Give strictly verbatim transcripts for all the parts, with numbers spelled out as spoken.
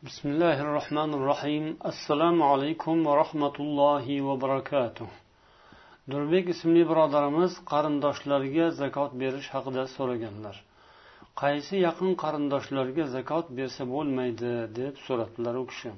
Bismillahirrohmanirrohim. Assalomu alaykum va rahmatullohi va barakatuh. Nurbek ismli birodarimiz qarindoshlariga zakot berish haqida so'raganlar. Qaysi yaqin qarindoshlarga zakot bersa bo'lmaydi deb so'radilar u kishi.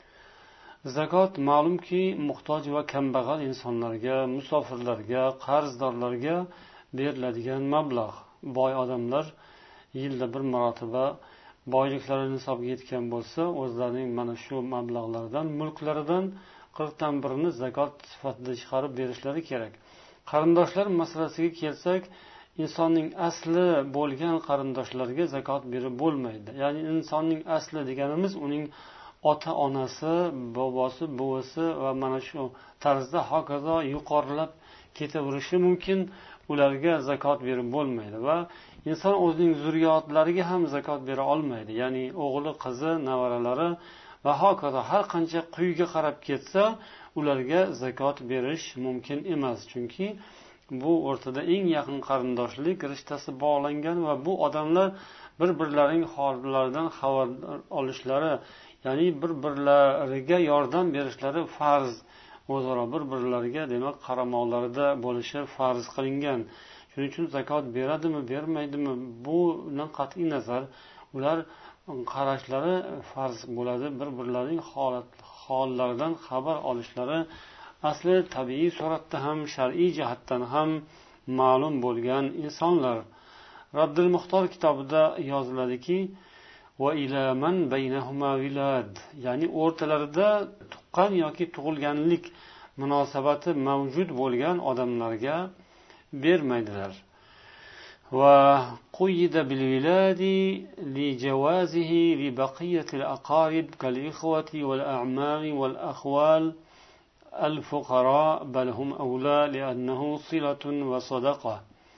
Zakot ma'lumki muhtoj va kambag'al insonlarga, musofirlarga, qarzdorlarga beriladigan mablag'. Boy odamlar yilda bir marotaba boyliklari nisobga yetgan bo'lsa, o'zlarining mana shu mablag'lardan, mulklaridan qirqdan birini zakot sifatida chiqarib berishlari kerak. Qarindoshlar masalasiga kelsak, insonning asli bo'lgan qarindoshlarga zakot berib bo'lmaydi. Ya'ni insonning asli deganimiz uning ota-onasi, bobosi, buvisi va mana shu tarzda hokazo yuqorilab ketaverishi mumkin. Ularga zakot berib bo'lmaydi va inson o'zining zurriyotlariga ham zakot bera olmaydi. Ya'ni o'g'li, qizi, nevaralari va hokazo har qancha quyiga qarab ketsa, ularga zakot berish mumkin emas. Chunki bu o'rtada eng yaqin qarindoshlik rishtasi bog'langan va bu odamlar bir-birlarining hollaridan xabar olishlari, ya'ni bir-birlariga yordam berishlari farz. O'zaro bir-birlariga demak qaramoqlarida bo'lishi farz qilingan. Shuning uchun zakot beradimi, bermaydimi, bundan qat'iy nazar ular qarashlari farz bo'ladi. Bir-birlarining holat hollaridan xabar olishlari asli tabiiy suratda ham, shar'iy jihatdan ham ma'lum bo'lgan insonlar. Raddul Muxtor kitobida yoziladiki, va ila man baynahuma vilad, ya'ni o'rtalarida tuqqan yoki tug'ilganlik munosabati mavjud bo'lgan odamlarga bermaydilar. Va quyida bil viladi li jawazihi li baqiyati al aqarib kal ikhwati wal a'mami wal akhwal al fuqara bal hum awla li annahu silatun va sadaqa.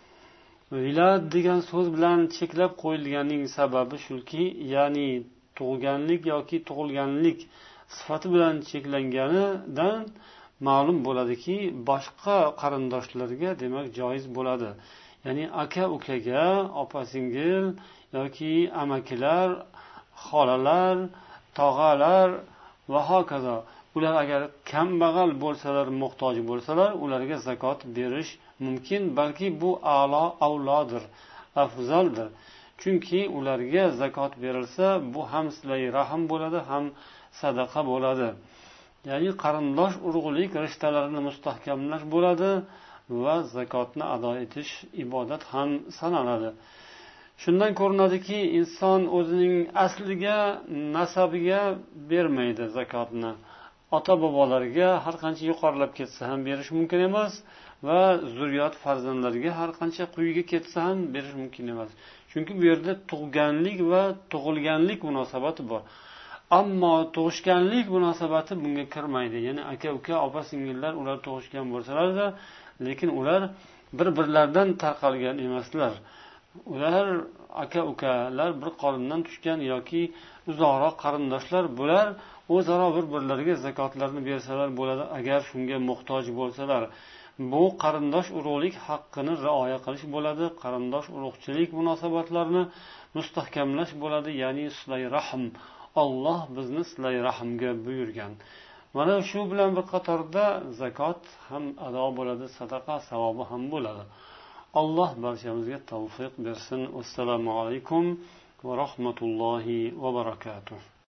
Vilad degan so'z bilan cheklab qo'yilganining sababi shuki, ya'ni tug'ilganlik yoki tug'ilganlik sifati bilan cheklanganidan ma'lum bo'ladiki, boshqa qarindoshlarga demak joiz bo'ladi. Ya'ni aka-ukaga, opa-singil yoki amakilar, xolalar, tog'alar va hokazo. Ular agar kambag'al bo'lsalar, muhtoj bo'lsalar, ularga zakot berish mumkin, balki bu a'lo avlodir, afzaldir. Chunki ularga zakot berilsa, bu ham silai rahm bo'ladi, ham sadaqa bo'ladi. Ya'ni qarindosh urug'lik rishtalarini mustahkamlash bo'ladi va zakotni ado etish ibodat ham sanaladi. Shundan ko'rinadiki, inson o'zining asliga, nasabiga bermaydi zakotni. Ota-bobolarga har qancha yuqorilab ketsa ham berish mumkin emas va zurriyot farzandlariga har qancha quyiga ketsa ham berish mumkin emas. Chunki bu yerda tug'ganlik va tug'ilganlik munosabati bor. Ammo tug'ishganlik munosabati bunga kirmaydi. Ya'ni aka-uka, opa-singillar ular tug'ishgan bo'lsalar-da, lekin ular bir-birlaridan tarqalgan emaslar. Ular aka-ukalar bir qorindan tushgan yoki uzoqroq qarindoshlar, bular o'zaro bir-birlariga zakotlarni bersalar bo'ladi, agar shunga muhtoj bo'lsalar. Bu qarindosh urug'lik haqqini rioya qilish bo'ladi, qarindosh urug'chilik munosabatlarini mustahkamlash bo'ladi, ya'ni silai rahm. Alloh bizni silai rahmga buyurgan. Mana shu bilan bir qatorda zakot ham ado bo'ladi, sadaqa savobi ham bo'ladi. Alloh barchamizga tavfiq bersin. Assalomu alaykum va rahmatullohi va barakatuh.